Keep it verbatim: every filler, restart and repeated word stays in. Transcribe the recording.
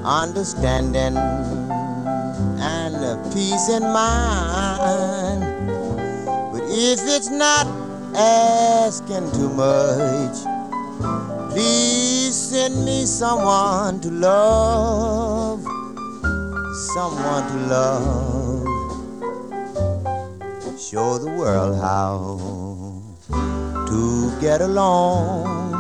understanding and a peace in mind. But if it's not asking too much, please send me someone to love, someone to love. Show the world how to get along.